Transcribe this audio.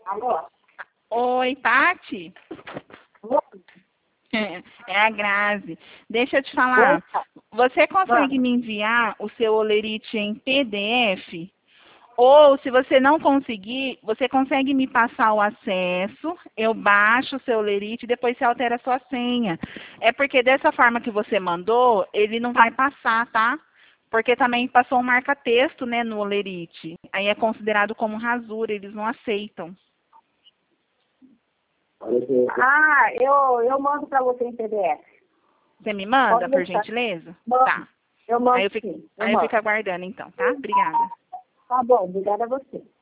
Alô? Oi, Pati? Oi? É a Grazi. Deixa eu te falar. Você consegue me enviar o seu Olerite em PDF? Ou, se você não conseguir, você consegue me passar o acesso, eu baixo o seu Olerite e depois você altera a sua senha. É porque dessa forma que você mandou, ele não vai passar, tá? Porque também passou um marca-texto, né, no Olerite. Aí é considerado como rasura, eles não aceitam. Ah, eu mando para você em PDF. Você me manda, Pode por deixar. gentileza? Mando. Tá. Eu mando Aí eu sim. fico aguardando, então, tá? Obrigada. Tá bom, obrigada a você.